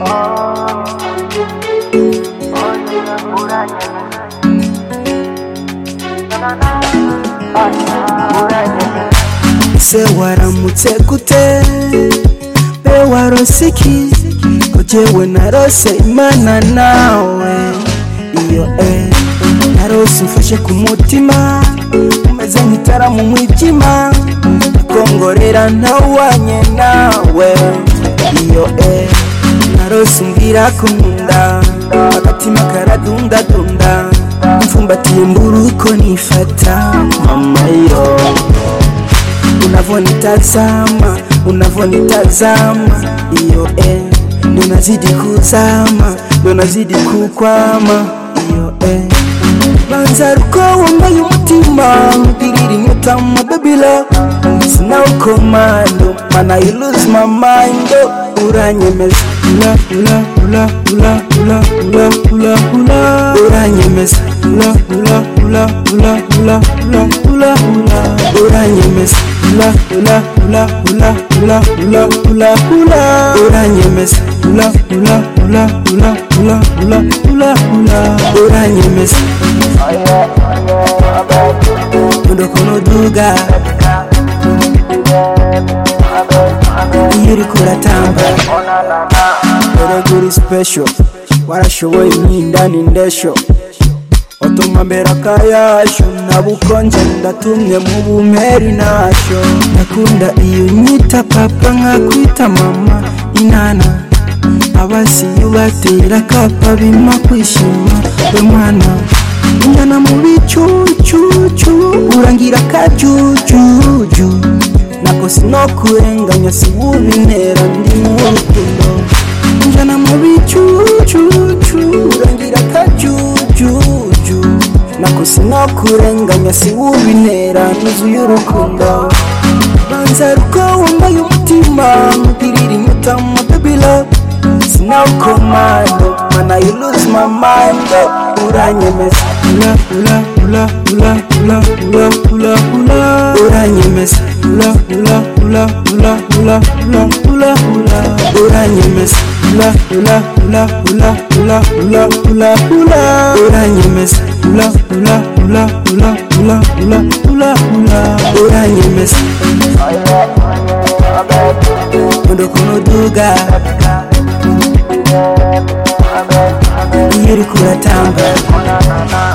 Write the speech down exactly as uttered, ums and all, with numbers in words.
Se waramutse gute be warosiki Ojewe narose imana nawe iyo eh narose ufashe ku mutima umeze nk'itara mu mwijima kongorera ntawanye nawe iyo eh narose ngira kumunda agatima karadunda dunda mfumbatiye mburuko nifata mama yo unavonitazama unavonitazama iyo eh unazidi kuzama unazidi kukwama iyo eh banza ruko wambaye umutima mudirira inyota mu baby love sina ukomando mana you lose my mind uranyemeza ula ula ula ula ula ula ula ula uranyemeza ula ula ula ula ula ula ula ula uranyemeza ula ula ula ula ula ula ula ula uranyemeza ula ula ula ula ula ula ula ula uranyemeza Mundo kono duga Iri kuratamba Ere guri special Warashowe imindani ndesho Otoma mbera kayasho Nabukonje ndatumye mu bumeri nasho Nakunda iyo nyita papa nkakwita mama inana Abasi yubatera kapa bima kwishima we mwana Indana mu bicucucu urangira kajujuju Nako sinokurenganya siwubintera ndi mu rukundo Indana mu bicucucu urangira kajujuju Nako sinokurenganya siwubintera nuzuye urukundo Banza ruko wambaye umutima mudirira inyota mu baby love Sina ukomando mana you lose my mind uranyemeza ula ula ula ula ula ula ula ula uranyemeza ula ula ula ula ula ula ula ula uranyemeza ula ula ula ula ula ula ula ula uranyemeza ula ula ula ula ula ula ula ula uranyemeza Mundo kono duga Iri kuratamba